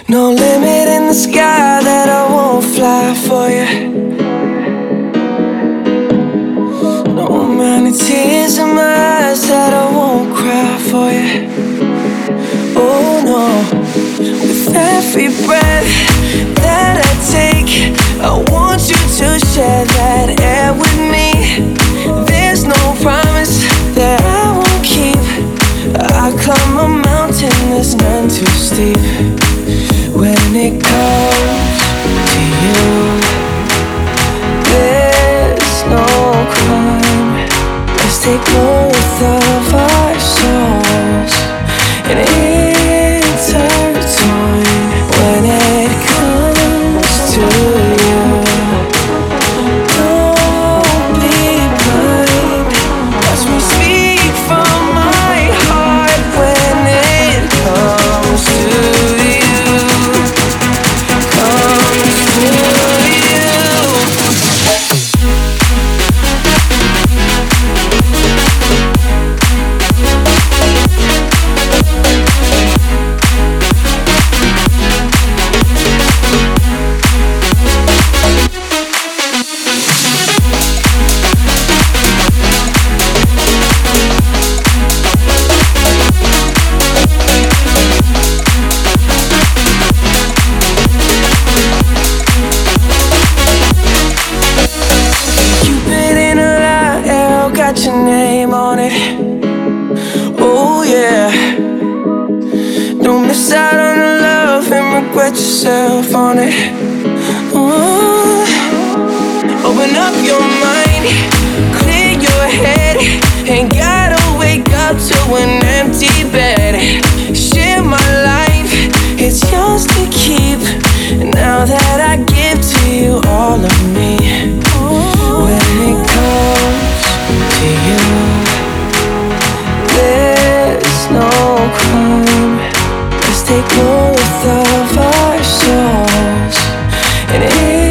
No limit in the sky that I won't fly for you. No amount of tears in my eyes that I won't cry for you. Oh no. With every breath that I take, I want you to share that air with me. There's no promise that I won't keep. I climb a mountain that's none too steep. When it comes to you, there's no crime. Let's take both of our souls and intertwine. When it comes to you, don't be blind. Watch me speak from my heart. When it comes to you, got your name on it. Oh yeah. Don't miss out on the love and regret yourself on it. Ooh. Open up your mind, clear your head. Ain't gotta wake up to an empty bed. Share my life, it's yours to keep. Now that I give to you all of me. When it comes to you, there's no crime. Let's take both of our souls and